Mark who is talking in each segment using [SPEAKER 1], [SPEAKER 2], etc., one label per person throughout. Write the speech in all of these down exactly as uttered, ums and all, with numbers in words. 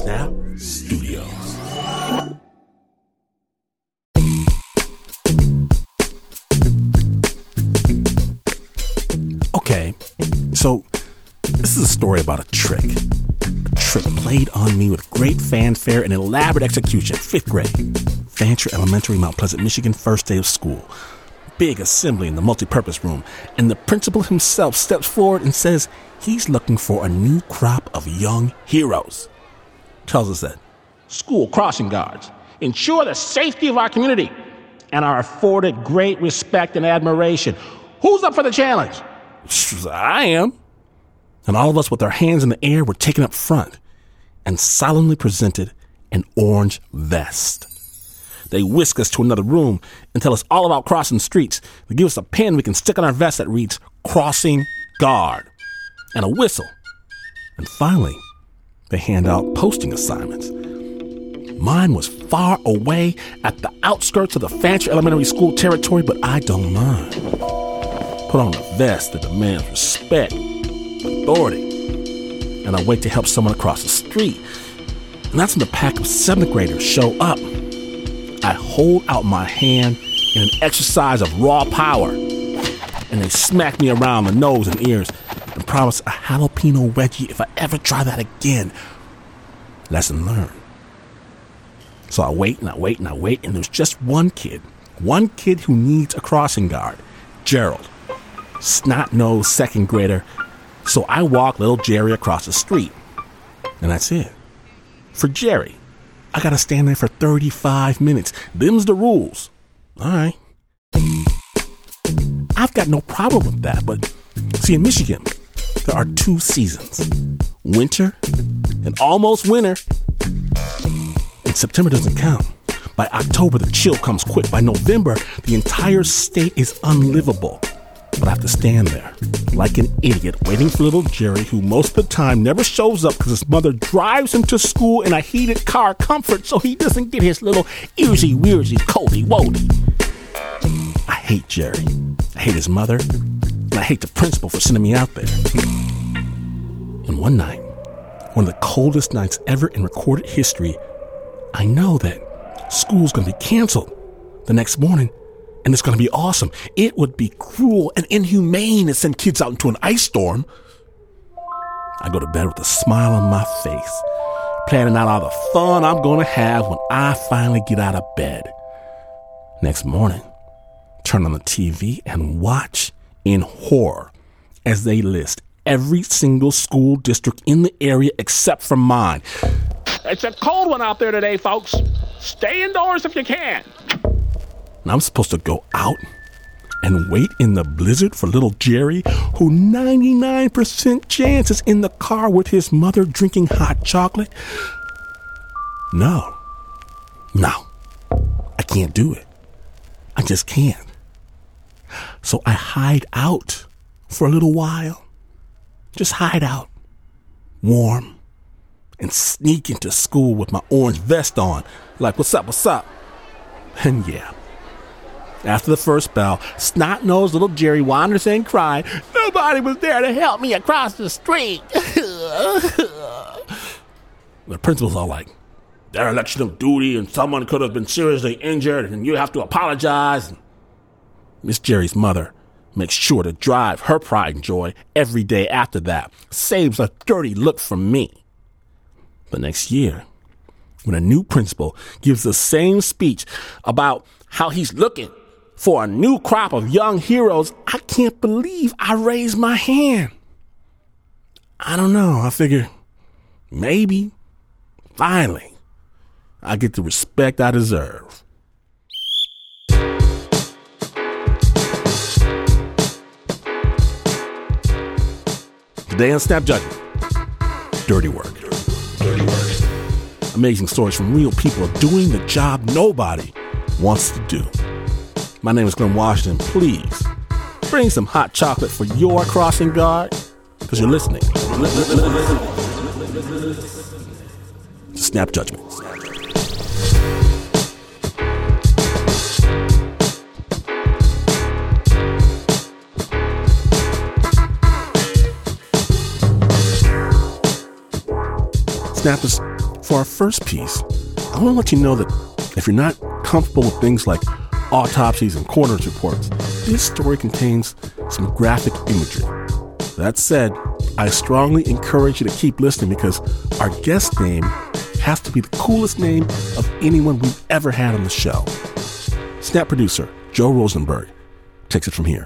[SPEAKER 1] Snap Studios. Okay, so this is a story about a trick. A trick played on me with great fanfare and elaborate execution. Fifth grade, Fancher Elementary, Mount Pleasant, Michigan, first day of school. Big assembly in the multipurpose room, and the principal himself steps forward and says he's looking for a new crop of young heroes. Tells us that school crossing guards ensure the safety of our community and are afforded great respect and admiration. Who's up for the challenge? I am. And all of us with our hands in the air were taken up front and solemnly presented an orange vest. They whisk us to another room and tell us all about crossing streets. They give us a pen we can stick on our vest that reads Crossing Guard and a whistle. And finally, they hand out posting assignments. Mine was far away at the outskirts of the Fancher Elementary School territory, but I don't mind. Put on a vest that demands respect, authority, and I wait to help someone across the street. And that's when the pack of seventh graders show up. I hold out my hand in an exercise of raw power, and they smack me around the nose and ears and promise a jalapeno wedgie if I ever try that again. Lesson learned. So I wait and I wait and I wait, and there's just one kid, one kid who needs a crossing guard, Gerald, snot-nosed second grader. So I walk little Jerry across the street, and that's it. For Jerry, I gotta stand there for thirty-five minutes. Them's the rules. All right. I've got no problem with that, but see, in Michigan, there are two seasons, winter and almost winter. And September doesn't count. By October, the chill comes quick. By November, the entire state is unlivable. But I have to stand there like an idiot waiting for little Jerry, who most of the time never shows up because his mother drives him to school in a heated car Comfort so he doesn't get his little earsy wearsy coldy woldy. I hate Jerry. I hate his mother. And I hate the principal for sending me out there. And one night, one of the coldest nights ever in recorded history, I know that school's going to be canceled the next morning, and it's going to be awesome. It would be cruel and inhumane to send kids out into an ice storm. I go to bed with a smile on my face, planning out all the fun I'm going to have when I finally get out of bed. Next morning, turn on the T V and watch in horror as they list every single school district in the area except for mine. It's a cold one out there today, folks. Stay indoors if you can. And I'm supposed to go out and wait in the blizzard for little Jerry, who ninety-nine percent chance is in the car with his mother drinking hot chocolate? No. No. I can't do it. I just can't. So I hide out for a little while. Just hide out. Warm. And sneak into school with my orange vest on. Like, what's up, what's up? And yeah. After the first bell, snot-nosed little Jerry wanders in crying, nobody was there to help me across the street. The principal's all like, dereliction of duty, and someone could have been seriously injured, and you have to apologize. Miss Jerry's mother makes sure to drive her pride and joy every day after that. Saves a dirty look from me. But next year, when a new principal gives the same speech about how he's looking for a new crop of young heroes, I can't believe I raised my hand. I don't know. I figure maybe, finally, I get the respect I deserve. Today on Snap Judgment, dirty work. Dirty work. Amazing stories from real people doing the job nobody wants to do. My name is Glenn Washington. Please bring some hot chocolate for your crossing guard, because you're listening to Snap Judgment. Snap is for our first piece, I want to let you know that if you're not comfortable with things like autopsies and coroner's reports, this story contains some graphic imagery. That said, I strongly encourage you to keep listening because our guest name has to be the coolest name of anyone we've ever had on the show. Snap producer Joe Rosenberg takes it from here.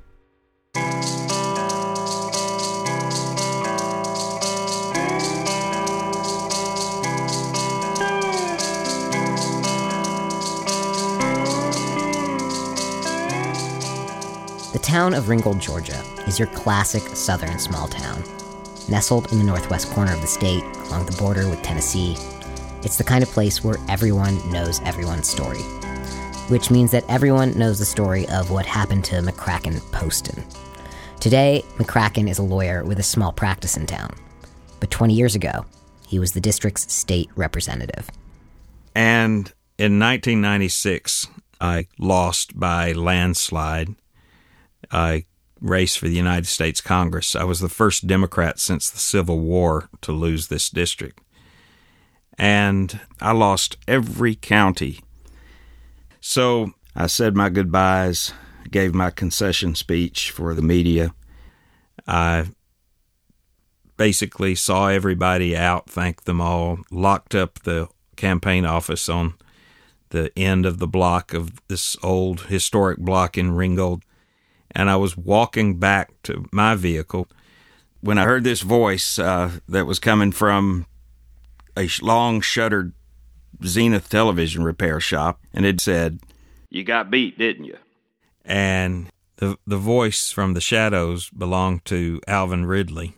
[SPEAKER 2] The town of Ringgold, Georgia, is your classic southern small town. Nestled in the northwest corner of the state, along the border with Tennessee, it's the kind of place where everyone knows everyone's story, which means that everyone knows the story of what happened to McCracken Poston. Today, McCracken is a lawyer with a small practice in town, but twenty years ago, he was the district's state representative.
[SPEAKER 3] And in nineteen ninety-six, I lost by landslide. I raced for the United States Congress. I was the first Democrat since the Civil War to lose this district. And I lost every county. So I said my goodbyes, gave my concession speech for the media. I basically saw everybody out, thanked them all, locked up the campaign office on the end of the block of this old historic block in Ringgold. And I was walking back to my vehicle when I heard this voice uh, that was coming from a long-shuttered Zenith television repair shop, and it said, "You got beat, didn't you?" And the the voice from the shadows belonged to Alvin Ridley.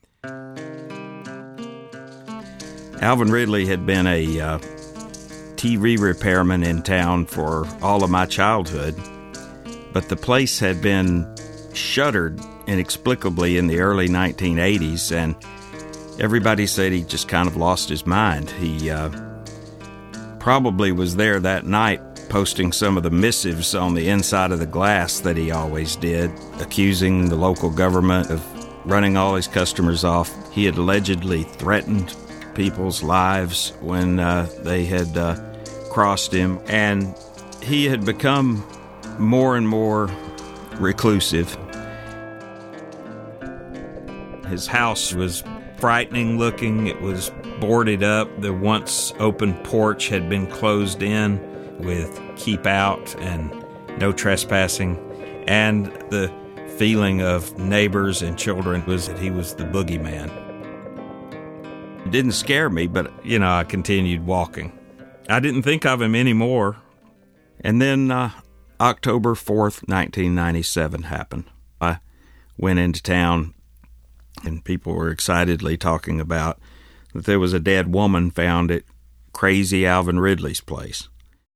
[SPEAKER 3] Alvin Ridley had been a uh, T V repairman in town for all of my childhood. But the place had been shuttered inexplicably in the early nineteen eighties, and everybody said he just kind of lost his mind. He uh, probably was there that night posting some of the missives on the inside of the glass that he always did, accusing the local government of running all his customers off. He had allegedly threatened people's lives when uh, they had uh, crossed him, and he had become more and more reclusive. His house was frightening looking. It was boarded up. The once open porch had been closed in with keep out and no trespassing. And the feeling of neighbors and children was that he was the boogeyman. It didn't scare me, but, you know, I continued walking. I didn't think of him anymore. And then uh, October fourth, nineteen ninety-seven happened. I went into town, and people were excitedly talking about that there was a dead woman found at crazy Alvin Ridley's place.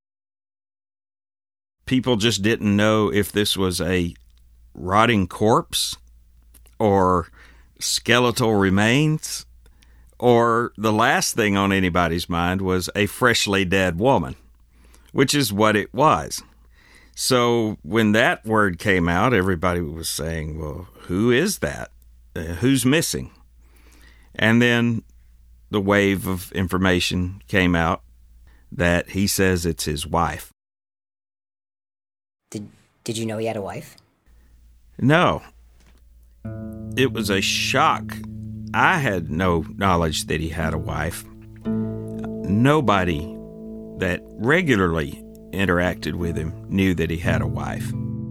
[SPEAKER 3] People just didn't know if this was a rotting corpse or skeletal remains, or the last thing on anybody's mind was a freshly dead woman, which is what it was. So when that word came out, everybody was saying, well, who is that? Uh, who's missing? And then the wave of information came out that he says it's his wife.
[SPEAKER 2] Did Did you know he had a wife?
[SPEAKER 3] No. It was a shock. I had no knowledge that he had a wife. Nobody that regularly interacted with him knew that he had a wife.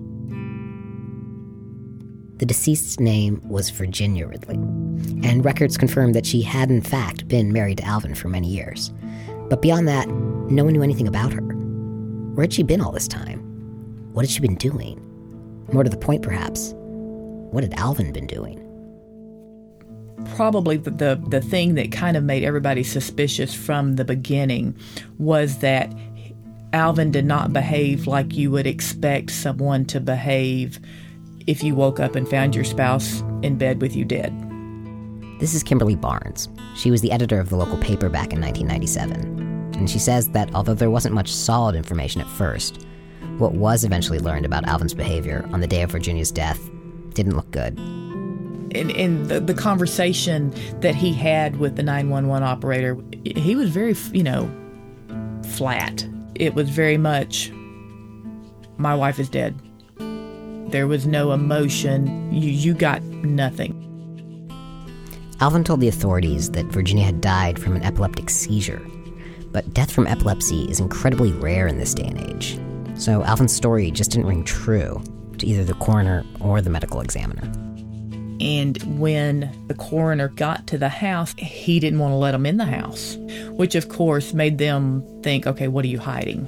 [SPEAKER 2] The deceased's name was Virginia Ridley, and records confirmed that she had in fact been married to Alvin for many years. But beyond that, no one knew anything about her. Where had she been all this time? What had she been doing? More to the point, perhaps, what had Alvin been doing?
[SPEAKER 4] Probably the, the, the thing that kind of made everybody suspicious from the beginning was that Alvin did not behave like you would expect someone to behave if you woke up and found your spouse in bed with you dead.
[SPEAKER 2] This is Kimberly Barnes. She was the editor of the local paper back in nineteen ninety-seven. And she says that although there wasn't much solid information at first, what was eventually learned about Alvin's behavior on the day of Virginia's death didn't look good.
[SPEAKER 4] in, in the, the conversation that he had with the nine one one operator, he was very, you know, flat. It was very much, my wife is dead. There was no emotion. You, you got nothing.
[SPEAKER 2] Alvin told the authorities that Virginia had died from an epileptic seizure, but death from epilepsy is incredibly rare in this day and age. So Alvin's story just didn't ring true to either the coroner or the medical examiner.
[SPEAKER 4] And when the coroner got to the house, he didn't want to let them in the house, which of course made them think, okay, what are you hiding?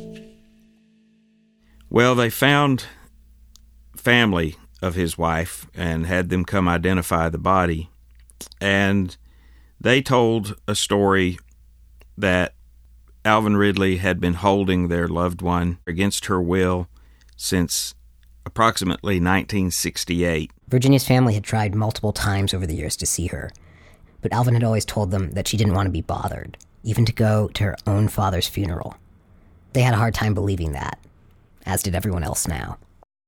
[SPEAKER 3] Well, they found family of his wife and had them come identify the body. And they told a story that Alvin Ridley had been holding their loved one against her will since approximately nineteen sixty-eight.
[SPEAKER 2] Virginia's family had tried multiple times over the years to see her, but Alvin had always told them that she didn't want to be bothered, even to go to her own father's funeral. They had a hard time believing that, as did everyone else now.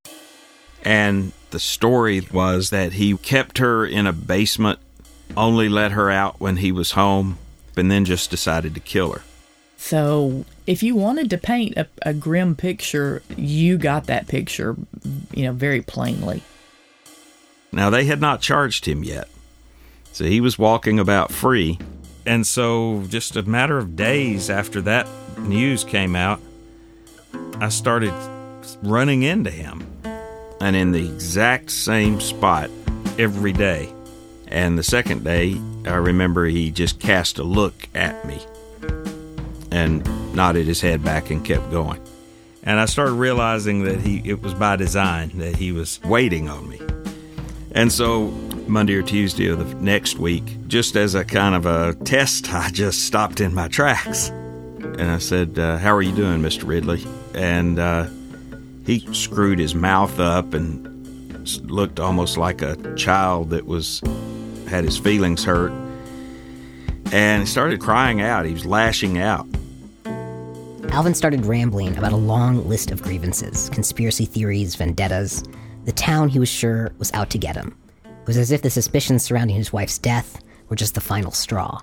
[SPEAKER 3] And the story was that he kept her in a basement, only let her out when he was home, and then just decided to kill her.
[SPEAKER 4] So if you wanted to paint a, a grim picture, you got that picture, you know, very plainly.
[SPEAKER 3] Now, they had not charged him yet, so he was walking about free. And so just a matter of days after that news came out, I started running into him, and in the exact same spot every day. And the second day, I remember he just cast a look at me and nodded his head back and kept going. And I started realizing that he it was by design, that he was waiting on me. And so Monday or Tuesday of the next week, just as a kind of a test, I just stopped in my tracks. And I said, uh, how are you doing, Mister Ridley? And uh, he screwed his mouth up and looked almost like a child that was had his feelings hurt. And he started crying out. He was lashing out.
[SPEAKER 2] Alvin started rambling about a long list of grievances, conspiracy theories, vendettas. The town, he was sure, was out to get him. It was as if the suspicions surrounding his wife's death were just the final straw.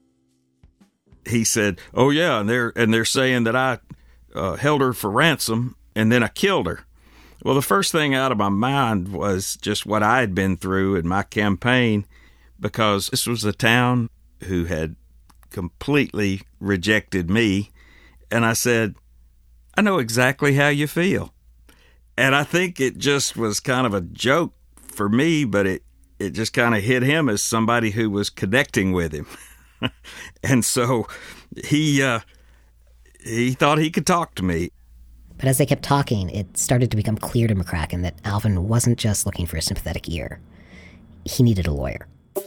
[SPEAKER 3] He said, oh yeah, and they're, and they're saying that I uh, held her for ransom and then I killed her. Well, the first thing out of my mind was just what I had been through in my campaign, because this was a town who had completely rejected me. And I said, I know exactly how you feel. And I think it just was kind of a joke for me, but it, it just kind of hit him as somebody who was connecting with him. And so he uh, he thought he could talk to me.
[SPEAKER 2] But as they kept talking, it started to become clear to McCracken that Alvin wasn't just looking for a sympathetic ear. He needed a lawyer.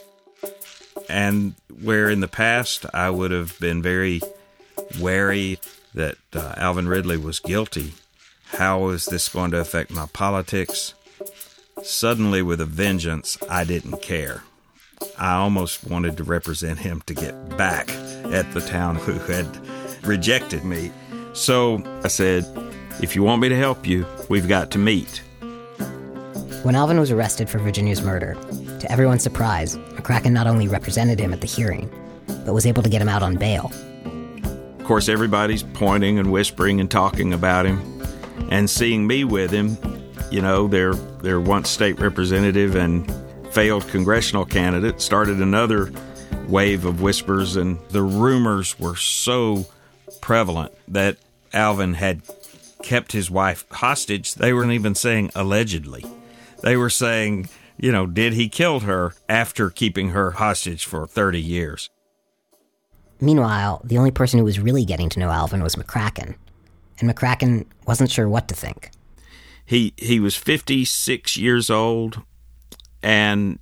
[SPEAKER 3] And where in the past I would have been very wary that uh, Alvin Ridley was guilty, how was this going to affect my politics? Suddenly, with a vengeance, I didn't care. I almost wanted to represent him to get back at the town who had rejected me. So I said, if you want me to help you, we've got to meet.
[SPEAKER 2] When Alvin was arrested for Virginia's murder, to everyone's surprise, McCracken not only represented him at the hearing, but was able to get him out on bail.
[SPEAKER 3] Of course, everybody's pointing and whispering and talking about him, and seeing me with him. You know, their their once state representative and failed congressional candidate started another wave of whispers, and the rumors were so prevalent that Alvin had kept his wife hostage. They weren't even saying allegedly. They were saying, you know, did he kill her after keeping her hostage for thirty years?
[SPEAKER 2] Meanwhile, the only person who was really getting to know Alvin was McCracken, and McCracken wasn't sure what to think.
[SPEAKER 3] He he was fifty-six years old, and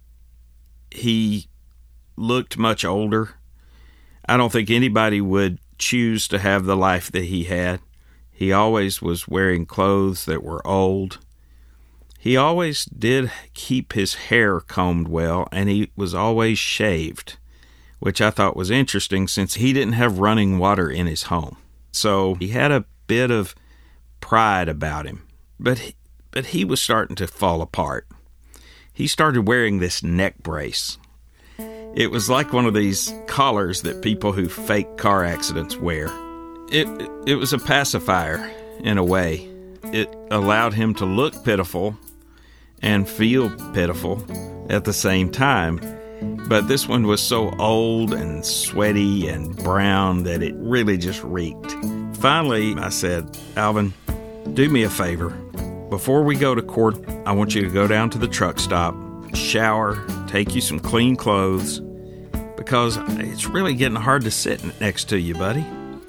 [SPEAKER 3] he looked much older. I don't think anybody would choose to have the life that he had. He always was wearing clothes that were old. He always did keep his hair combed well, and he was always shaved, which I thought was interesting since he didn't have running water in his home. So he had a bit of pride about him, but he, but he was starting to fall apart. he started wearing this neck brace. It was like one of these collars that people who fake car accidents wear. It, it was a pacifier, in a way. It allowed him to look pitiful and feel pitiful at the same time. But this one was so old and sweaty and brown that it really just reeked. Finally, I said, Alvin, do me a favor. Before we go to court, I want you to go down to the truck stop, shower, take you some clean clothes, because it's really getting hard to sit next to you, buddy.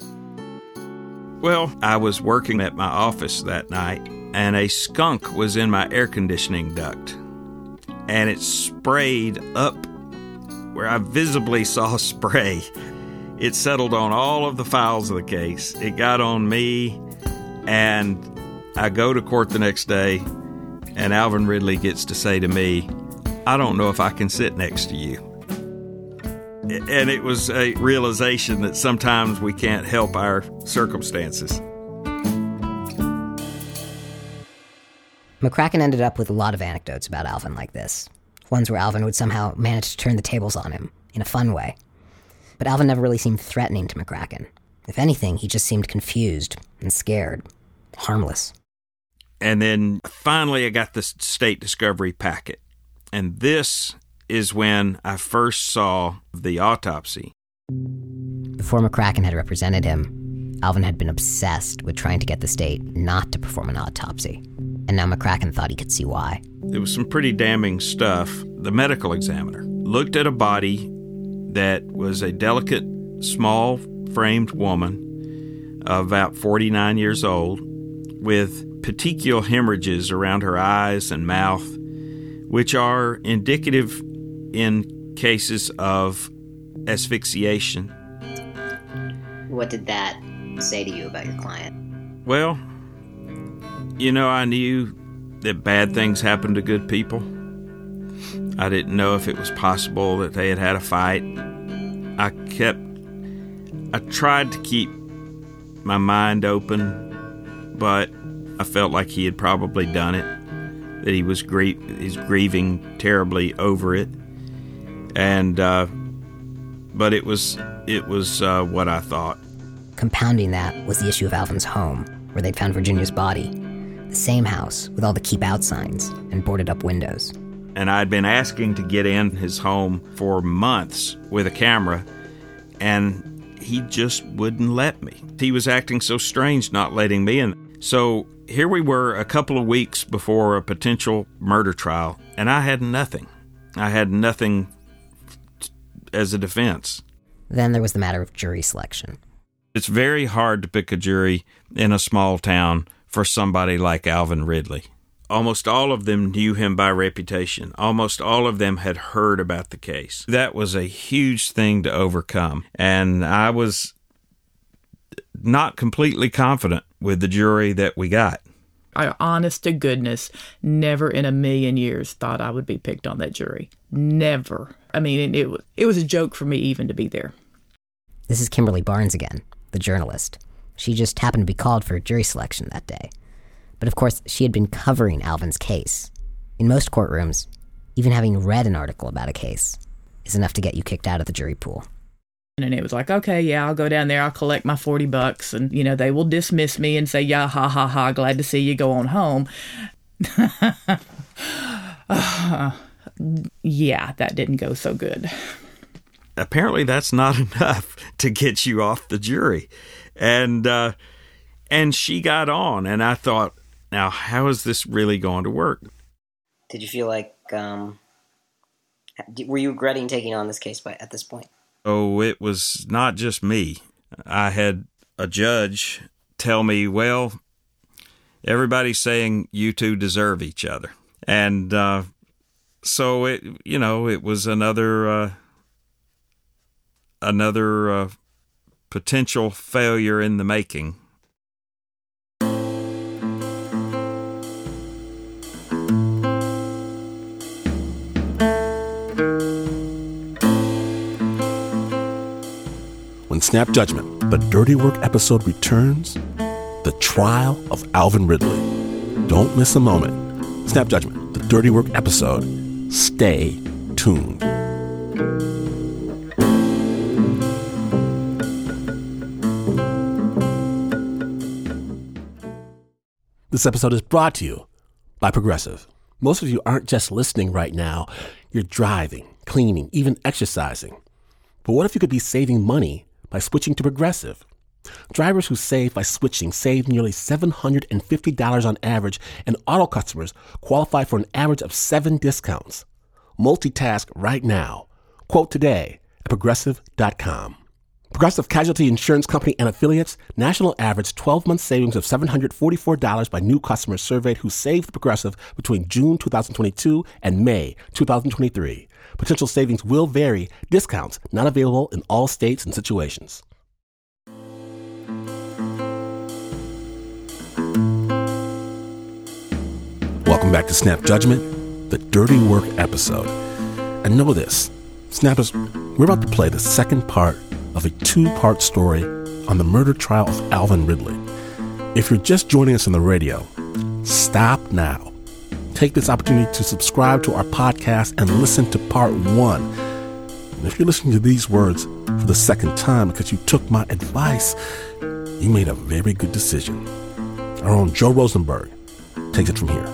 [SPEAKER 3] Well, I was working at my office that night, and a skunk was in my air conditioning duct. And it sprayed up where I visibly saw spray. It settled on all of the files of the case. It got on me, and I go to court the next day, and Alvin Ridley gets to say to me, I don't know if I can sit next to you. And it was a realization that sometimes we can't help our circumstances.
[SPEAKER 2] McCracken ended up with a lot of anecdotes about Alvin like this. Ones where Alvin would somehow manage to turn the tables on him, in a fun way. But Alvin never really seemed threatening to McCracken. If anything, he just seemed confused and scared. Harmless.
[SPEAKER 3] And then finally I got the state discovery packet. And this is when I first saw the autopsy.
[SPEAKER 2] Before McCracken had represented him, Alvin had been obsessed with trying to get the state not to perform an autopsy. And now McCracken thought he could see why.
[SPEAKER 3] It was some pretty damning stuff. The medical examiner looked at a body that was a delicate, small-framed woman of about forty-nine years old with petechial hemorrhages around her eyes and mouth, which are indicative in cases of asphyxiation.
[SPEAKER 2] What did that say to you about your client?
[SPEAKER 3] Well, you know, I knew that bad things happen to good people. I didn't know if it was possible that they had had a fight. I kept, I tried to keep my mind open, but I felt like he had probably done it, that he was grie- he's grieving terribly over it. And, uh, but it was, it was uh, what I thought.
[SPEAKER 2] Compounding that was the issue of Alvin's home, where they'd found Virginia's body. The same house, with all the keep out signs and boarded up windows.
[SPEAKER 3] And I'd been asking to get in his home for months with a camera, and he just wouldn't let me. He was acting so strange not letting me in. So here we were a couple of weeks before a potential murder trial, and I had nothing. I had nothing as a defense.
[SPEAKER 2] Then there was the matter of jury selection.
[SPEAKER 3] It's very hard to pick a jury in a small town for somebody like Alvin Ridley. Almost all of them knew him by reputation. Almost all of them had heard about the case. That was a huge thing to overcome. And I was not completely confident with the jury that we got.
[SPEAKER 4] I, honest to goodness, never in a million years thought I would be picked on that jury. Never. I mean, it, it, it was a joke for me even to be there.
[SPEAKER 2] This is Kimberly Barnes again, the journalist. She just happened to be called for jury selection that day. But of course, she had been covering Alvin's case. In most courtrooms, even having read an article about a case is enough to get you kicked out of the jury pool.
[SPEAKER 4] And it was like, okay, yeah, I'll go down there, I'll collect my forty bucks, and, you know, they will dismiss me and say, yeah, ha, ha, ha, glad to see you, go on home. uh, yeah, that didn't go so good.
[SPEAKER 3] Apparently that's not enough to get you off the jury. And, uh, and she got on, and I thought, now, how is this really going to work?
[SPEAKER 2] Did you feel like, um, were you regretting taking on this case by at this point?
[SPEAKER 3] Oh, it was not just me. I had a judge tell me, well, everybody's saying you two deserve each other. And uh, so, it, you know, it was another, uh, another uh, potential failure in the making.
[SPEAKER 1] When Snap Judgment, the Dirty Work episode returns, the trial of Alvin Ridley. Don't miss a moment. Snap Judgment, the Dirty Work episode, Stay tuned. This episode is brought to you by Progressive. Most of you aren't just listening right now. You're driving, cleaning, even exercising. But what if you could be saving money by switching to Progressive? Drivers who save by switching save nearly seven hundred fifty dollars on average, and auto customers qualify for an average of seven discounts. Multitask right now. Quote today at progressive dot com. Progressive Casualty Insurance Company and Affiliates, national average twelve-month savings of seven hundred forty-four dollars by new customers surveyed who saved Progressive between June twenty twenty-two and May twenty twenty-three. Potential savings will vary. Discounts not available in all states and situations. Welcome back to Snap Judgment, the Dirty Work episode. And know this, Snappers, we're about to play the second part of a two-part story on the murder trial of Alvin Ridley. If you're just joining us on the radio, stop now. Take this opportunity to subscribe to our podcast and listen to part one. And if you're listening to these words for the second time because you took my advice, you made a very good decision. Our own Joe Rosenberg takes it from here.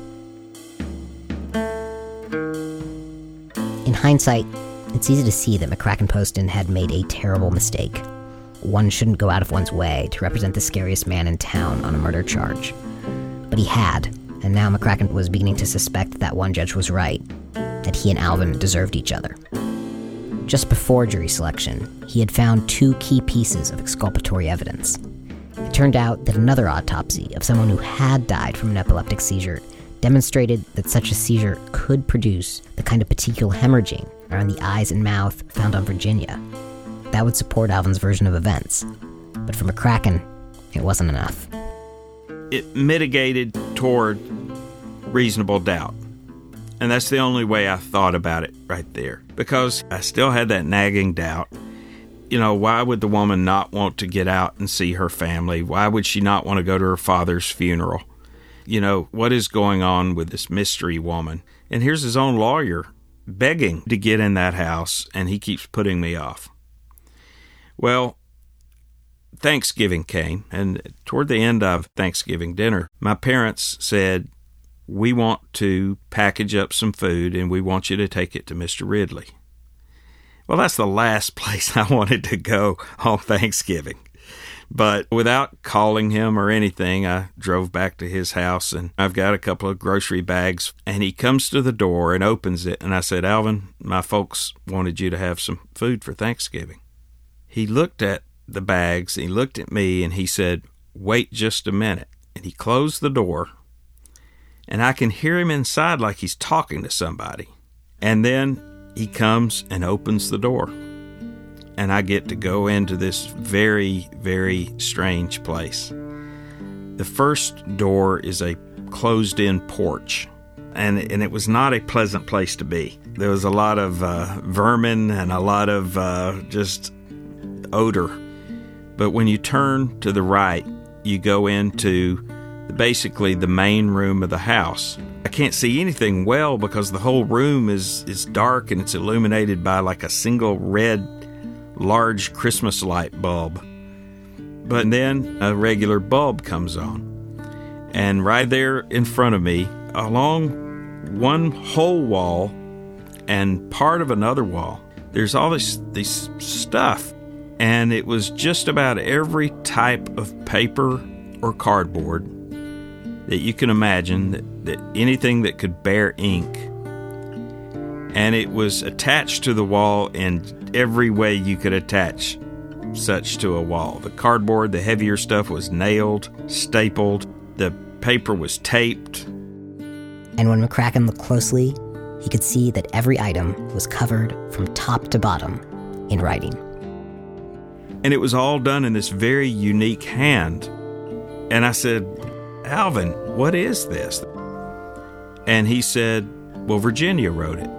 [SPEAKER 2] In hindsight, it's easy to see that McCracken Poston had made a terrible mistake. One shouldn't go out of one's way to represent the scariest man in town on a murder charge. But he had, and now McCracken was beginning to suspect that one judge was right, that he and Alvin deserved each other. Just before jury selection, he had found two key pieces of exculpatory evidence. It turned out that another autopsy of someone who had died from an epileptic seizure demonstrated that such a seizure could produce the kind of petechial hemorrhaging around the eyes and mouth found on Virginia. That would support Alvin's version of events. But for McCracken, it wasn't enough.
[SPEAKER 3] It mitigated toward reasonable doubt. And that's the only way I thought about it right there. Because I still had that nagging doubt. You know, why would the woman not want to get out and see her family? Why would she not want to go to her father's funeral? You know, what is going on with this mystery woman? And here's his own lawyer begging to get in that house, and he keeps putting me off. Well, Thanksgiving came, and toward the end of Thanksgiving dinner, my parents said, we want to package up some food, and we want you to take it to Mister Ridley. Well, that's the last place I wanted to go on Thanksgiving. But without calling him or anything, I drove back to his house, and I've got a couple of grocery bags, and he comes to the door and opens it, and I said, Alvin, my folks wanted you to have some food for Thanksgiving. He looked at the bags, he looked at me, and he said, wait just a minute. And he closed the door, and I can hear him inside like he's talking to somebody. And then he comes and opens the door. And I get to go into this very, very strange place. The first door is a closed-in porch, and, and it was not a pleasant place to be. There was a lot of uh, vermin and a lot of uh, just odor. But when you turn to the right, you go into basically the main room of the house. I can't see anything well because the whole room is, is dark and it's illuminated by like a single red large Christmas light bulb. But then a regular bulb comes on. And right there in front of me, along one whole wall and part of another wall, there's all this, this stuff. And it was just about every type of paper or cardboard that you can imagine, that, that anything that could bear ink. And it was attached to the wall in every way you could attach such to a wall. The cardboard, the heavier stuff, was nailed, stapled. The paper was taped.
[SPEAKER 2] And when McCracken looked closely, he could see that every item was covered from top to bottom in writing.
[SPEAKER 3] And it was all done in this very unique hand. And I said, Alvin, what is this? And he said, well, Virginia wrote it.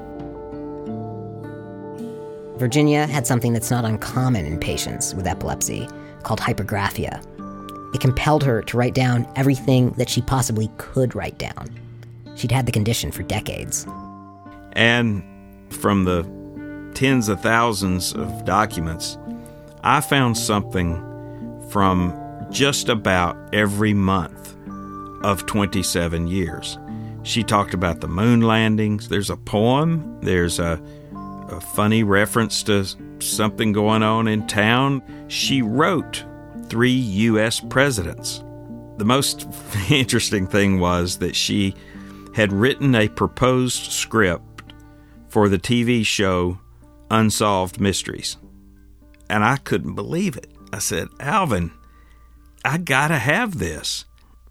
[SPEAKER 2] Virginia had something that's not uncommon in patients with epilepsy, called hypergraphia. It compelled her to write down everything that she possibly could write down. She'd had the condition for decades.
[SPEAKER 3] And from the tens of thousands of documents, I found something from just about every month of twenty-seven years. She talked about the moon landings. There's a poem. There's a, a funny reference to something going on in town. She wrote three U S presidents. The most interesting thing was that she had written a proposed script for the T V show Unsolved Mysteries. And I couldn't believe it. I said, Alvin, I gotta have this.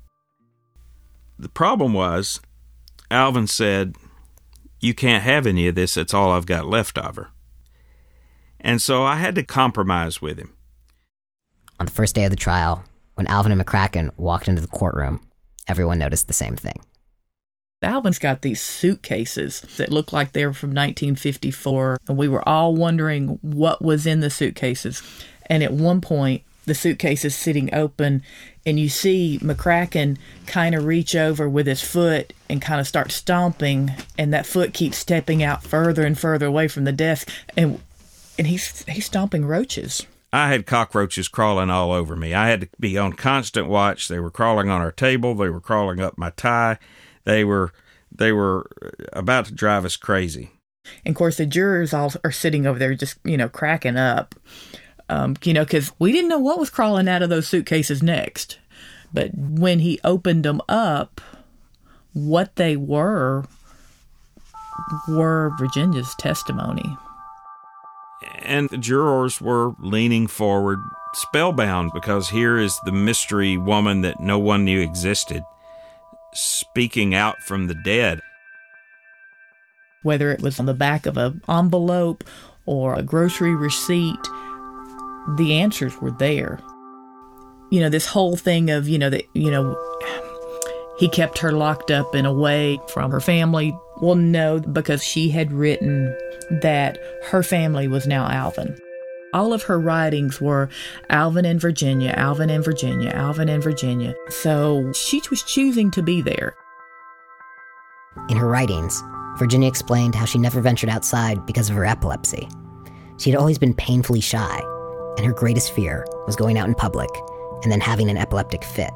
[SPEAKER 3] The problem was, Alvin said, you can't have any of this. That's all I've got left of her. And so I had to compromise with him.
[SPEAKER 2] On the first day of the trial, when Alvin and McCracken walked into the courtroom, everyone noticed the same thing.
[SPEAKER 4] Alvin's got these suitcases that look like they were from nineteen fifty-four, and we were all wondering what was in the suitcases. And at one point, the suitcase is sitting open, and you see McCracken kind of reach over with his foot and kind of start stomping, and that foot keeps stepping out further and further away from the desk, and and he's he's stomping roaches.
[SPEAKER 3] I had cockroaches crawling all over me. I had to be on constant watch. They were crawling on our table. They were crawling up my tie. They were they were about to drive us crazy.
[SPEAKER 4] And of course, the jurors all are sitting over there just, you know, cracking up. Um, you know, because we didn't know what was crawling out of those suitcases next. But when he opened them up, what they were were Virginia's testimony.
[SPEAKER 3] And the jurors were leaning forward, spellbound, because here is the mystery woman that no one knew existed, speaking out from the dead.
[SPEAKER 4] Whether it was on the back of an envelope or a grocery receipt, the answers were there. You know, this whole thing of, you know, that, you know, he kept her locked up and away from her family. Well, no, because she had written that her family was now Alvin. All of her writings were Alvin and Virginia, Alvin and Virginia, Alvin and Virginia. So she was choosing to be there.
[SPEAKER 2] In her writings, Virginia explained how she never ventured outside because of her epilepsy. She had always been painfully shy, and her greatest fear was going out in public and then having an epileptic fit.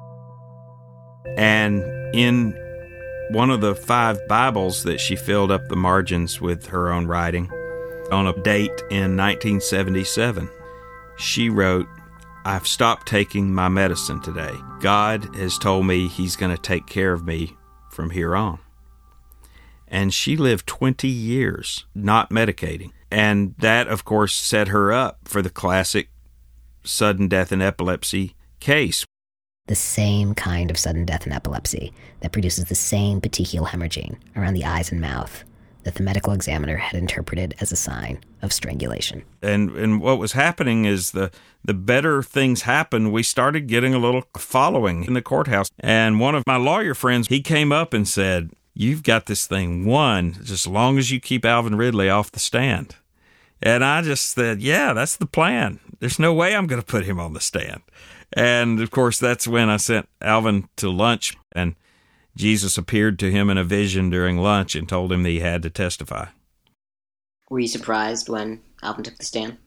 [SPEAKER 3] And in one of the five Bibles that she filled up the margins with her own writing, on a date in nineteen seventy-seven, she wrote, I've stopped taking my medicine today. God has told me he's going to take care of me from here on. And she lived twenty years not medicating. And that, of course, set her up for the classic sudden death in epilepsy case.
[SPEAKER 2] The same kind of sudden death in epilepsy that produces the same petechial hemorrhaging around the eyes and mouth that the medical examiner had interpreted as a sign of strangulation.
[SPEAKER 3] And and what was happening is the, the better things happened, we started getting a little following in the courthouse. And one of my lawyer friends, he came up and said, you've got this thing won just as long as you keep Alvin Ridley off the stand. And I just said, yeah, that's the plan. There's no way I'm going to put him on the stand. And, of course, that's when I sent Alvin to lunch, and Jesus appeared to him in a vision during lunch and told him that he had to testify.
[SPEAKER 5] Were you surprised when Alvin took the stand?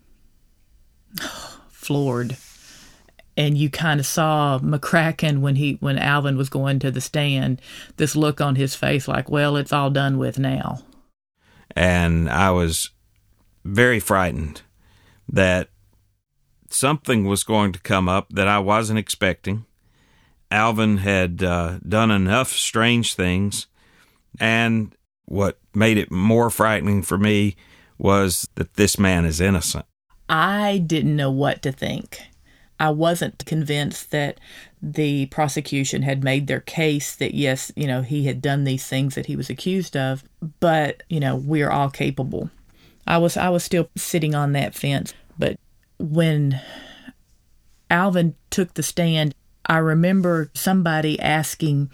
[SPEAKER 4] Floored. And you kind of saw McCracken when he when Alvin was going to the stand, this look on his face like, well, it's all done with now.
[SPEAKER 3] And I was very frightened that something was going to come up that I wasn't expecting. Alvin had uh, done enough strange things, and what made it more frightening for me was that this man is innocent.
[SPEAKER 4] I didn't know what to think. I wasn't convinced that the prosecution had made their case that, yes, you know, he had done these things that he was accused of, but, you know, we are all capable. I was I was still sitting on that fence, but when Alvin took the stand, I remember somebody asking,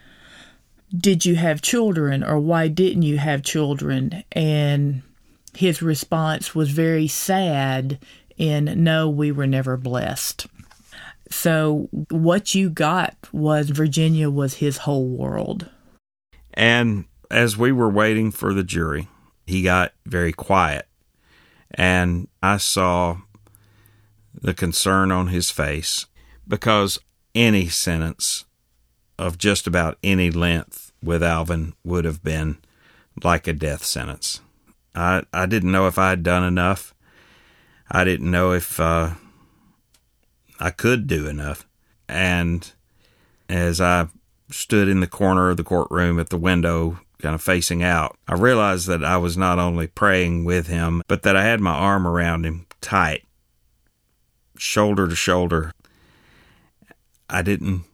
[SPEAKER 4] did you have children, or why didn't you have children? And his response was very sad in, no, we were never blessed. So what you got was Virginia was his whole world.
[SPEAKER 3] And as we were waiting for the jury, he got very quiet, and I saw the concern on his face, because any sentence of just about any length with Alvin would have been like a death sentence. I, I didn't know if I had done enough. I didn't know if uh, I could do enough. And as I stood in the corner of the courtroom at the window, kind of facing out, I realized that I was not only praying with him, but that I had my arm around him tight, shoulder to shoulder. I didn't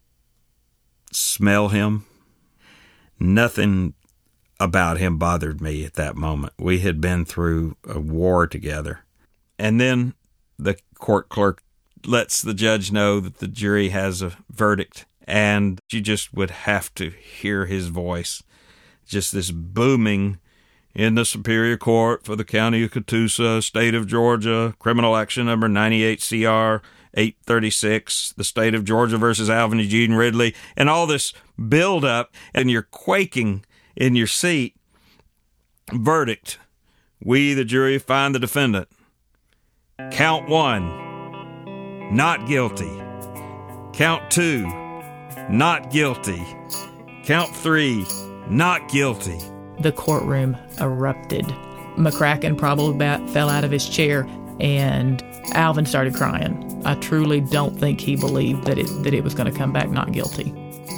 [SPEAKER 3] smell him. Nothing about him bothered me at that moment. We had been through a war together. And then the court clerk lets the judge know that the jury has a verdict, and you just would have to hear his voice, just this booming, in the Superior Court for the County of Catoosa, State of Georgia, criminal action number ninety-eight C R eight thirty-six, the State of Georgia versus Alvin Eugene Ridley, and all this build up, and you're quaking in your seat. Verdict: we, the jury, find the defendant. Count one, not guilty. Count two, not guilty. Count three, not guilty.
[SPEAKER 4] The courtroom erupted. McCracken probably about fell out of his chair, and Alvin started crying. I truly don't think he believed that it that it was going to come back not guilty.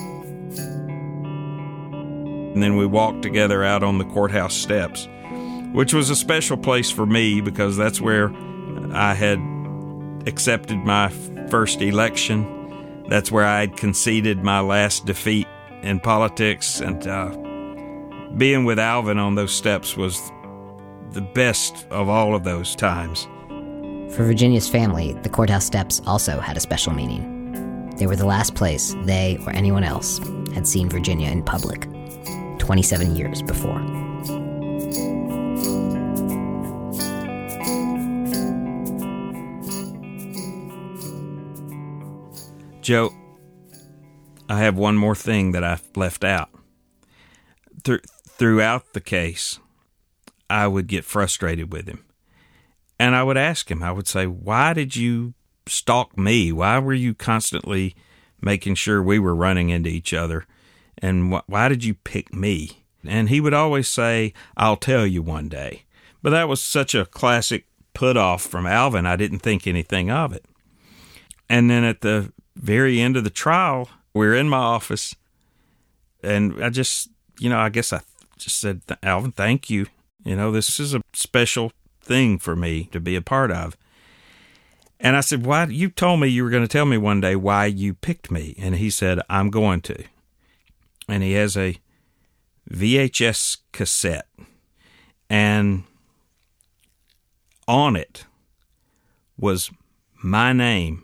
[SPEAKER 3] And then we walked together out on the courthouse steps, which was a special place for me because that's where I had accepted my first election. That's where I had conceded my last defeat in politics. And uh, being with Alvin on those steps was the best of all of those times.
[SPEAKER 2] For Virginia's family, the courthouse steps also had a special meaning. They were the last place they or anyone else had seen Virginia in public, twenty-seven years before.
[SPEAKER 3] Joe, I have one more thing that I've left out. Th- throughout the case, I would get frustrated with him. And I would ask him, I would say, why did you stalk me? Why were you constantly making sure we were running into each other? And wh- why did you pick me? And he would always say, I'll tell you one day. But that was such a classic put-off from Alvin, I didn't think anything of it. And then at the very end of the trial, we were in my office, and I just, you know, I guess I just said, Alvin, thank you. You know, this is a special thing for me to be a part of. And I said, why? You told me you were going to tell me one day why you picked me. And he said, I'm going to. And he has a V H S cassette, and on it was my name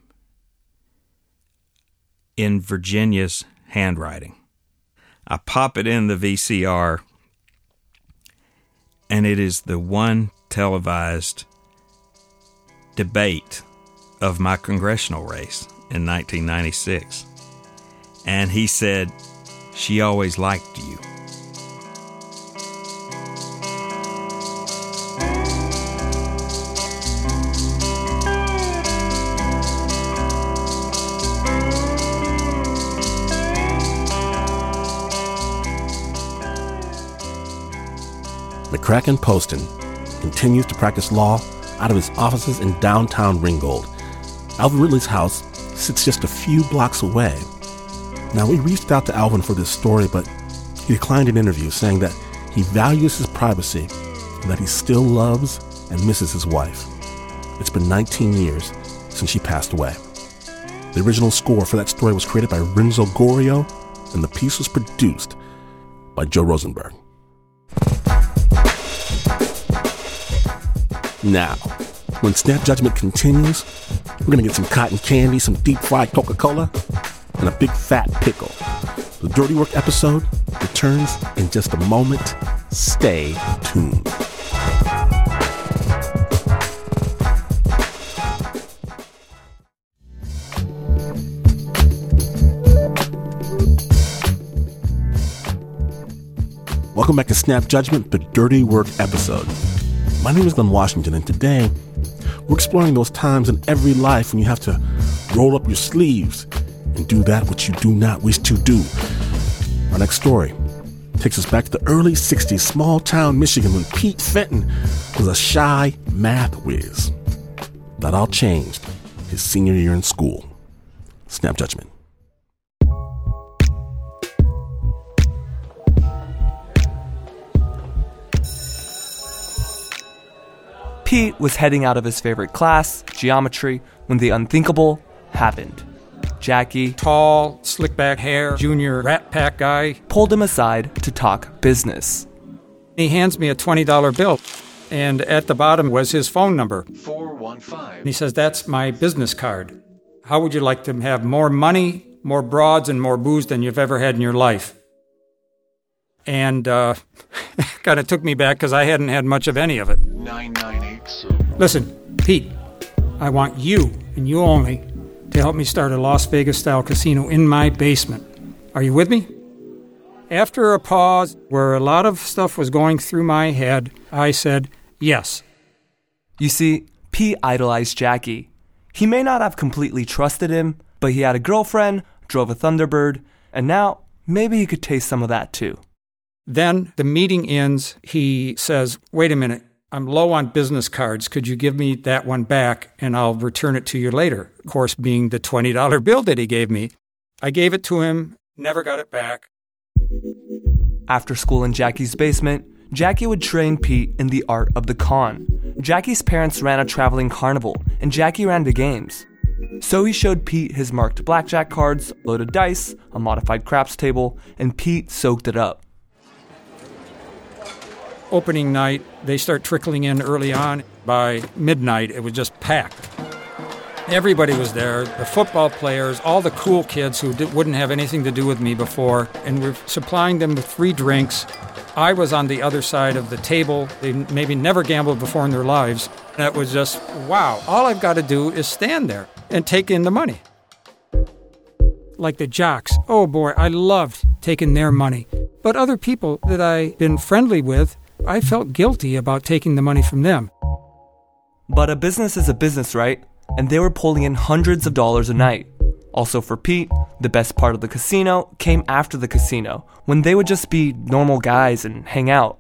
[SPEAKER 3] in Virginia's handwriting. I pop it in the V C R, and it is the one televised debate of my congressional race in nineteen ninety-six. And he said, she always liked you.
[SPEAKER 1] McCracken Poston continues to practice law out of his offices in downtown Ringgold. Alvin Ridley's house sits just a few blocks away. Now, we reached out to Alvin for this story, but he declined an interview, saying that he values his privacy and that he still loves and misses his wife. It's been nineteen years since she passed away. The original score for that story was created by Renzo Gorio, and the piece was produced by Joe Rosenberg. Now, when Snap Judgment continues, we're going to get some cotton candy, some deep-fried Coca-Cola, and a big fat pickle. The Dirty Work episode returns in just a moment. Stay tuned. Welcome back to Snap Judgment, the Dirty Work episode. My name is Glenn Washington, and today we're exploring those times in every life when you have to roll up your sleeves and do that which you do not wish to do. Our next story takes us back to the early sixties, small town Michigan, when Pete Fenton was a shy math whiz. That all changed his senior year in school. Snap Judgment.
[SPEAKER 6] Pete was heading out of his favorite class, geometry, when the unthinkable happened. Jackie,
[SPEAKER 7] tall, slick-back hair, junior Rat Pack guy,
[SPEAKER 6] pulled him aside to talk business.
[SPEAKER 7] He hands me a twenty dollar bill, and at the bottom was his phone number.
[SPEAKER 8] four one five.
[SPEAKER 7] And he says, "That's my business card. How would you like to have more money, more broads, and more booze than you've ever had in your life?" And uh, kind of took me back because I hadn't had much of any of it.
[SPEAKER 8] nine nine eight seven.
[SPEAKER 7] Listen, Pete, I want you, and you only, to help me start a Las Vegas-style casino in my basement. Are you with me? After a pause where a lot of stuff was going through my head, I said, yes.
[SPEAKER 6] You see, Pete idolized Jackie. He may not have completely trusted him, but he had a girlfriend, drove a Thunderbird, and now maybe he could taste some of that too.
[SPEAKER 7] Then the meeting ends. He says, wait a minute, I'm low on business cards. Could you give me that one back and I'll return it to you later? Of course, being the twenty dollar bill that he gave me. I gave it to him, never got it back.
[SPEAKER 6] After school in Jackie's basement, Jackie would train Pete in the art of the con. Jackie's parents ran a traveling carnival, and Jackie ran the games. So he showed Pete his marked blackjack cards, loaded dice, a modified craps table, and Pete soaked it up.
[SPEAKER 7] Opening night, they start trickling in early on. By midnight, it was just packed. Everybody was there, the football players, all the cool kids who did, wouldn't have anything to do with me before, and we're supplying them with free drinks. I was on the other side of the table. They maybe never gambled before in their lives. And it was just, wow, all I've got to do is stand there and take in the money. Like the jocks, oh boy, I loved taking their money. But other people that I've been friendly with, I felt guilty about taking the money from them.
[SPEAKER 6] But a business is a business, right? And they were pulling in hundreds of dollars a night. Also for Pete, the best part of the casino came after the casino, when they would just be normal guys and hang out.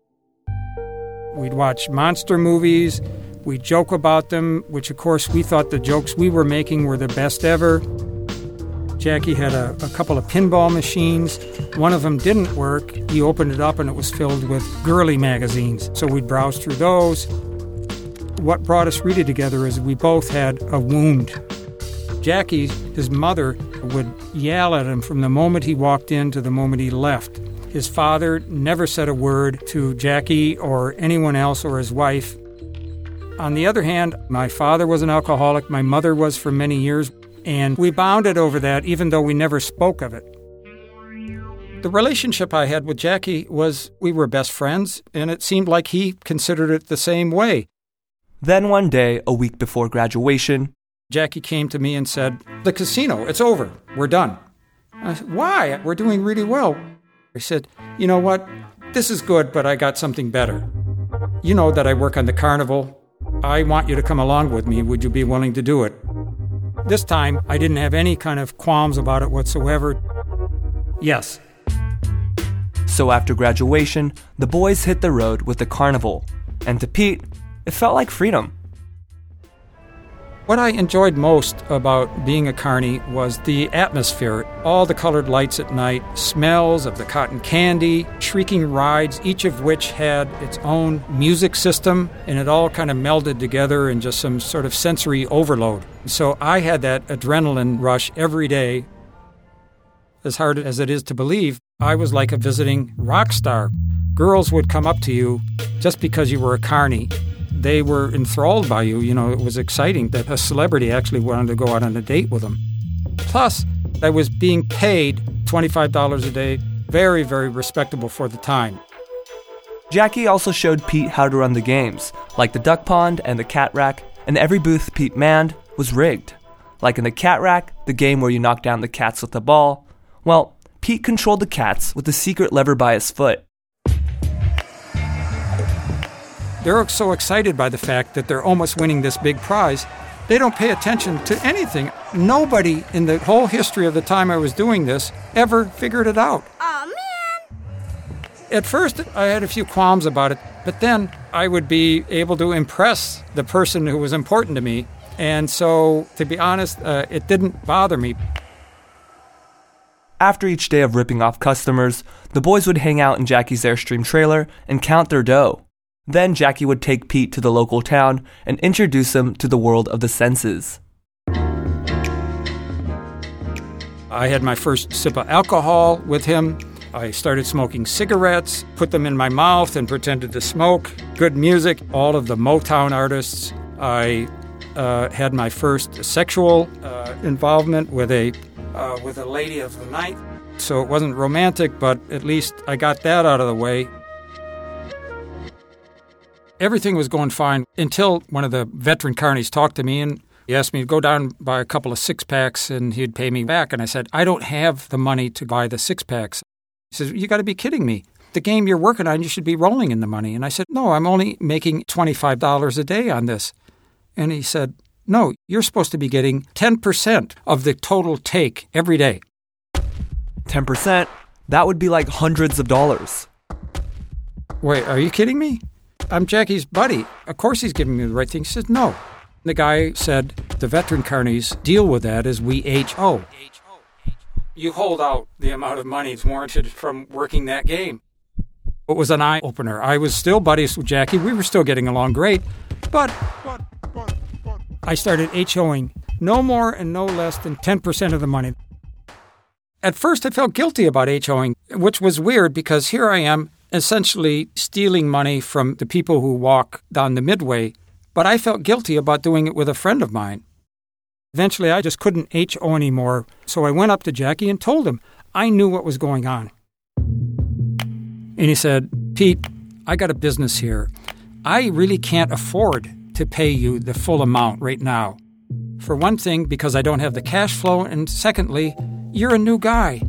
[SPEAKER 7] We'd watch monster movies, we'd joke about them, which of course we thought the jokes we were making were the best ever. Jackie had a, a couple of pinball machines. One of them didn't work. He opened it up and it was filled with girly magazines. So we'd browse through those. What brought us really together is we both had a wound. Jackie, his mother, would yell at him from the moment he walked in to the moment he left. His father never said a word to Jackie or anyone else or his wife. On the other hand, my father was an alcoholic. My mother was for many years. And we bonded over that, even though we never spoke of it. The relationship I had with Jackie was we were best friends, and it seemed like he considered it the same way.
[SPEAKER 6] Then one day, a week before graduation,
[SPEAKER 7] Jackie came to me and said, the casino, it's over. We're done. I said, why? We're doing really well. I said, you know what? This is good, but I got something better. You know that I work on the carnival. I want you to come along with me. Would you be willing to do it? This time, I didn't have any kind of qualms about it whatsoever. Yes.
[SPEAKER 6] So after graduation, the boys hit the road with the carnival. And to Pete, it felt like freedom.
[SPEAKER 7] What I enjoyed most about being a carny was the atmosphere, all the colored lights at night, smells of the cotton candy, shrieking rides, each of which had its own music system, and it all kind of melded together in just some sort of sensory overload. So I had that adrenaline rush every day. As hard as it is to believe, I was like a visiting rock star. Girls would come up to you just because you were a carny. They were enthralled by you. You know, it was exciting that a celebrity actually wanted to go out on a date with them. Plus, I was being paid twenty-five dollars a day, very, very respectable for the time.
[SPEAKER 6] Jackie also showed Pete how to run the games, like the duck pond and the cat rack, and every booth Pete manned was rigged. Like in the cat rack, the game where you knock down the cats with the ball, well, Pete controlled the cats with a secret lever by his foot.
[SPEAKER 7] They're so excited by the fact that they're almost winning this big prize. They don't pay attention to anything. Nobody in the whole history of the time I was doing this ever figured it out.
[SPEAKER 9] Aw, man!
[SPEAKER 7] At first, I had a few qualms about it, but then I would be able to impress the person who was important to me. And so, to be honest, uh, it didn't bother me.
[SPEAKER 6] After each day of ripping off customers, the boys would hang out in Jackie's Airstream trailer and count their dough. Then Jackie would take Pete to the local town and introduce him to the world of the senses.
[SPEAKER 7] I had my first sip of alcohol with him. I started smoking cigarettes, put them in my mouth and pretended to smoke. Good music, all of the Motown artists. I uh, had my first sexual uh, involvement with a uh, with a lady of the night. So it wasn't romantic, but at least I got that out of the way. Everything was going fine until one of the veteran carnies talked to me and he asked me to go down and buy a couple of six-packs and he'd pay me back. And I said, I don't have the money to buy the six-packs. He says, you got to be kidding me. The game you're working on, you should be rolling in the money. And I said, no, I'm only making twenty-five dollars a day on this. And he said, no, you're supposed to be getting ten percent of the total take every day.
[SPEAKER 6] ten percent? That would be like hundreds of dollars.
[SPEAKER 7] Wait, are you kidding me? I'm Jackie's buddy. Of course he's giving me the right thing. He said, no. The guy said, the veteran carnies deal with that as we H O. You hold out the amount of money that's warranted from working that game. It was an eye-opener. I was still buddies with Jackie. We were still getting along great. But, but, but, but I started HOing no more and no less than ten percent of the money. At first, I felt guilty about HOing, which was weird because here I am essentially stealing money from the people who walk down the midway, but I felt guilty about doing it with a friend of mine. Eventually, I just couldn't H O anymore, so I went up to Jackie and told him I knew what was going on. And he said, Pete, I got a business here. I really can't afford to pay you the full amount right now. For one thing, because I don't have the cash flow, and secondly, you're a new guy.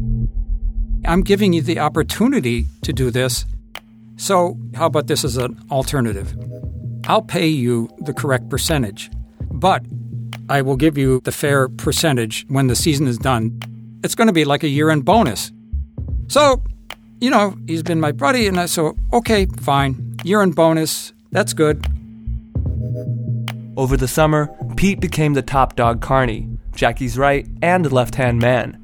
[SPEAKER 7] I'm giving you the opportunity to do this, so how about this as an alternative? I'll pay you the correct percentage, but I will give you the fair percentage when the season is done. It's going to be like a year-end bonus. So, you know, he's been my buddy, and I so, okay, fine, year-end bonus, that's good.
[SPEAKER 6] Over the summer, Pete became the top dog carny, Jackie's right and left-hand man.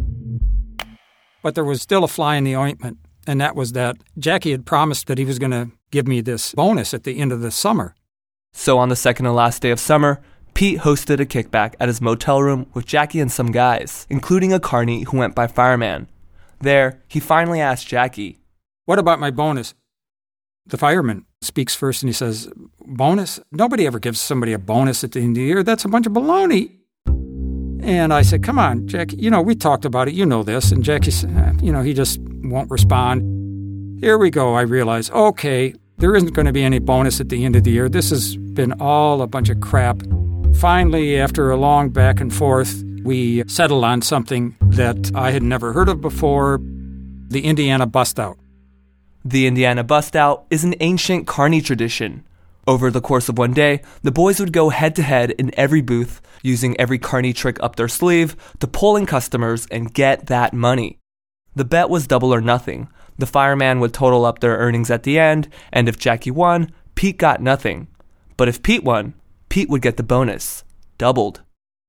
[SPEAKER 7] But there was still a fly in the ointment, and that was that Jackie had promised that he was going to give me this bonus at the end of the summer.
[SPEAKER 6] So on the second and last day of summer, Pete hosted a kickback at his motel room with Jackie and some guys, including a carny who went by Fireman. There, he finally asked Jackie,
[SPEAKER 7] what about my bonus? The fireman speaks first and he says, bonus? Nobody ever gives somebody a bonus at the end of the year. That's a bunch of baloney. And I said, come on, Jackie, you know, we talked about it, you know this. And Jackie said, you know, he just won't respond. Here we go, I realize, okay, there isn't going to be any bonus at the end of the year. This has been all a bunch of crap. Finally, after a long back and forth, we settled on something that I had never heard of before, the Indiana Bust Out.
[SPEAKER 6] The Indiana Bust Out is an ancient carny tradition. Over the course of one day, the boys would go head-to-head in every booth, using every carny trick up their sleeve to pull in customers and get that money. The bet was double or nothing. The fireman would total up their earnings at the end, and if Jackie won, Pete got nothing. But if Pete won, Pete would get the bonus, doubled.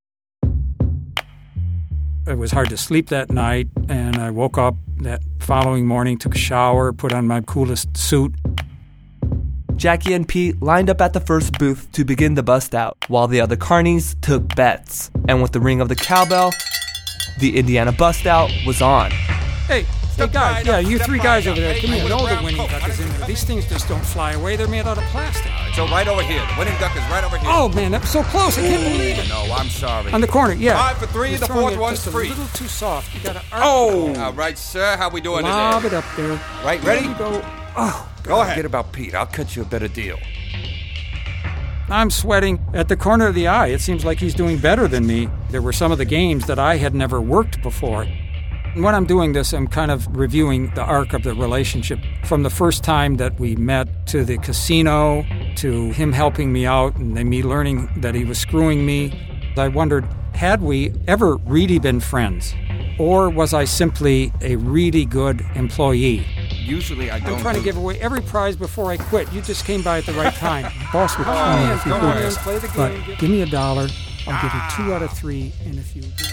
[SPEAKER 7] It was hard to sleep that night, and I woke up that following morning, took a shower, put on my coolest suit.
[SPEAKER 6] Jackie and Pete lined up at the first booth to begin the bust out, while the other carnies took bets. And with the ring of the cowbell, the Indiana Bust Out was on.
[SPEAKER 7] Hey, hey guys, yeah, you three guys over there, come here. You know the winning duck is in there. These things just don't fly away. They're made out of plastic.
[SPEAKER 10] So right over here. The winning duck is right over here.
[SPEAKER 7] Oh, man, that was so close. I can't believe it.
[SPEAKER 10] No, I'm sorry.
[SPEAKER 7] On the corner, yeah.
[SPEAKER 10] Five for three, the fourth one's free.
[SPEAKER 7] It's a little too soft. You gotta
[SPEAKER 10] oh! All right, sir, how we doing
[SPEAKER 7] Lob
[SPEAKER 10] today?
[SPEAKER 7] it up there.
[SPEAKER 10] Right, ready?
[SPEAKER 7] There you go. Oh,
[SPEAKER 10] go ahead. Forget about Pete. I'll cut you a better deal.
[SPEAKER 7] I'm sweating at the corner of the eye. It seems like he's doing better than me. There were some of the games that I had never worked before. When I'm doing this, I'm kind of reviewing the arc of the relationship from the first time that we met to the casino, to him helping me out and then me learning that he was screwing me. I wondered, had we ever really been friends? Or was I simply a really good employee?
[SPEAKER 10] Usually I don't.
[SPEAKER 7] I'm trying to give away every prize before I quit. You just came by at the right time. Boss would kill me if you do this. But give me a dollar. I'll give you two out of three. And if you do...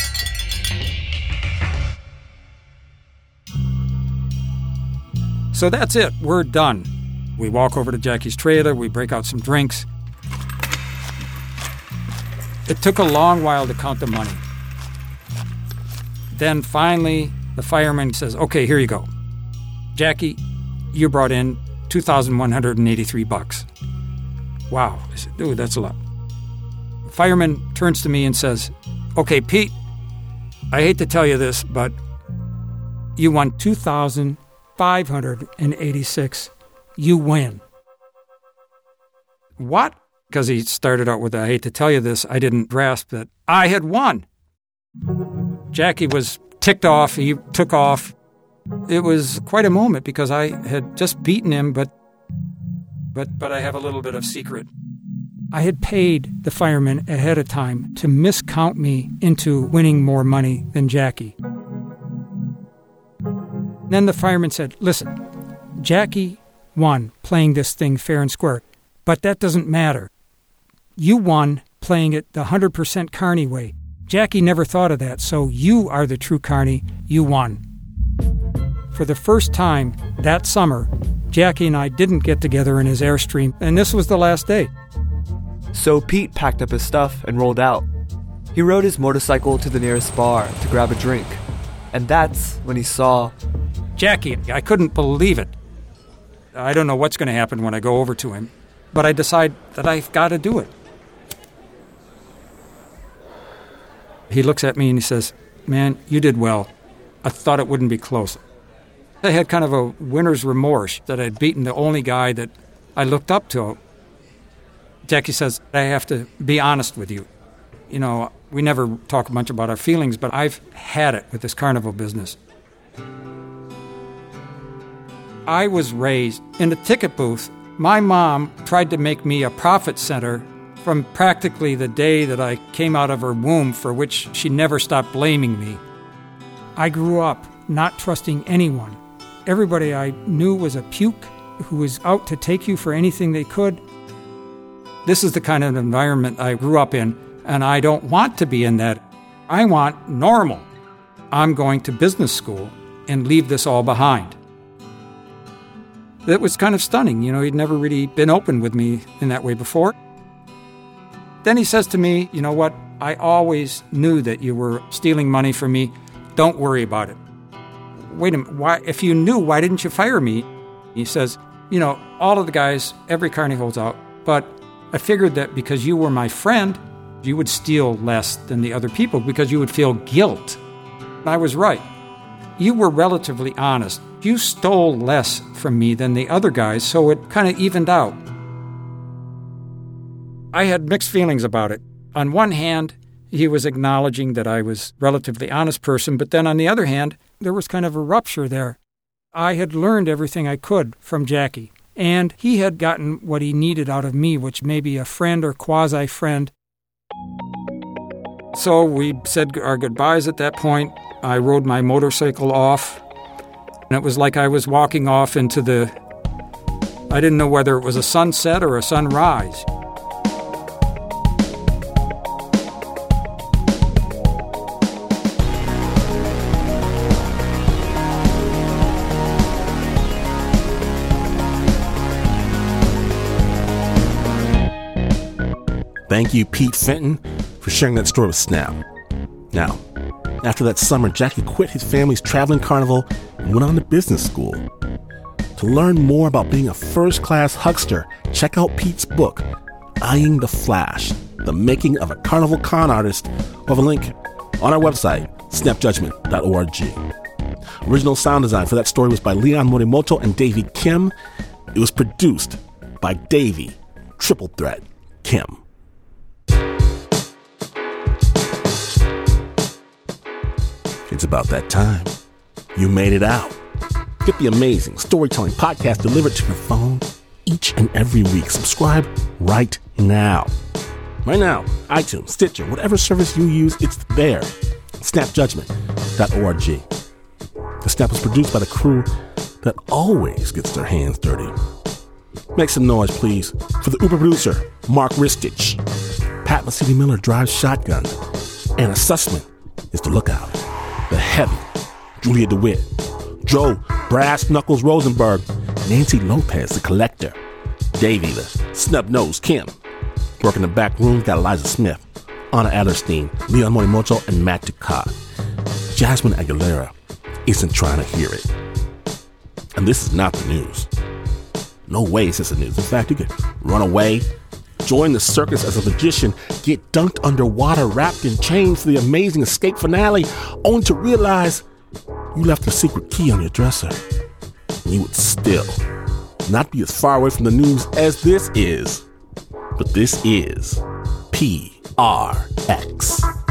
[SPEAKER 7] So that's it. We're done. We walk over to Jackie's trailer. We break out some drinks. It took a long while to count the money. Then finally, the fireman says, okay, here you go. Jackie, you brought in two thousand one hundred eighty-three bucks. Wow. I said, dude, that's a lot. The fireman turns to me and says, okay, Pete, I hate to tell you this, but you won two thousand five hundred eighty-six. You win. What? Because he started out with, I hate to tell you this, I didn't grasp that I had won. Jackie was ticked off. He took off. It was quite a moment because I had just beaten him, but but but I have a little bit of secret. I had paid the fireman ahead of time to miscount me into winning more money than Jackie. Then the fireman said, listen, Jackie won playing this thing fair and square, but that doesn't matter. You won playing it the one hundred percent Carney way. Jackie never thought of that, so you are the true Carney. You won. For the first time that summer, Jackie and I didn't get together in his Airstream, and this was the last day.
[SPEAKER 6] So Pete packed up his stuff and rolled out. He rode his motorcycle to the nearest bar to grab a drink, and that's when he saw...
[SPEAKER 7] Jackie. I couldn't believe it. I don't know what's going to happen when I go over to him, but I decide that I've got to do it. He looks at me and he says, man, you did well. I thought it wouldn't be close. I had kind of a winner's remorse that I'd beaten the only guy that I looked up to. Jackie says, I have to be honest with you. You know, we never talk much about our feelings, but I've had it with this carnival business. I was raised in a ticket booth. My mom tried to make me a profit center from practically the day that I came out of her womb, for which she never stopped blaming me. I grew up not trusting anyone. Everybody I knew was a puke who was out to take you for anything they could. This is the kind of environment I grew up in, and I don't want to be in that. I want normal. I'm going to business school and leave this all behind. It was kind of stunning. You know, he'd never really been open with me in that way before. Then he says to me, you know what, I always knew that you were stealing money from me. Don't worry about it. Wait a minute, why, if you knew, why didn't you fire me? He says, you know, all of the guys, every carny holds out, but I figured that because you were my friend, you would steal less than the other people because you would feel guilt. And I was right. You were relatively honest. You stole less from me than the other guys, so it kind of evened out. I had mixed feelings about it. On one hand, he was acknowledging that I was a relatively honest person, but then on the other hand, there was kind of a rupture there. I had learned everything I could from Jackie, and he had gotten what he needed out of me, which may be a friend or quasi-friend. So we said our goodbyes at that point. I rode my motorcycle off, and it was like I was walking off into the... I didn't know whether it was a sunset or a sunrise.
[SPEAKER 1] Thank you, Pete Fenton, for sharing that story with Snap. Now, after that summer, Jackie quit his family's traveling carnival and went on to business school. To learn more about being a first-class huckster, check out Pete's book, Eyeing the Flash, The Making of a Carnival Con Artist. We'll have a link on our website, snap judgment dot org. Original sound design for that story was by Leon Morimoto and Davey Kim. It was produced by Davey, Triple Threat, Kim. It's about that time. You made it out. Get the amazing storytelling podcast delivered to your phone each and every week. Subscribe right now. Right now, iTunes, Stitcher, whatever service you use, it's there. snap judgment dot org. The Snap is produced by the crew that always gets their hands dirty. Make some noise, please, for the Uber producer, Mark Ristich. Pat Mesiti-Miller drives shotgun. Anna Sussman is the lookout. The heavy, Julia DeWitt. Joe Brass Knuckles Rosenberg. Nancy Lopez, the collector. Davey, the snub-nosed Kim. Working the back room, got Eliza Smith, Anna Adlerstein, Leon Morimoto, and Matt Ducat. Jasmine Aguilera isn't trying to hear it. And this is not the news. No way is this the news. In fact, you could run away, join the circus as a magician, get dunked underwater, wrapped in chains for the amazing escape finale, only to realize you left a secret key on your dresser. And you would still not be as far away from the news as this is. But this is P R X.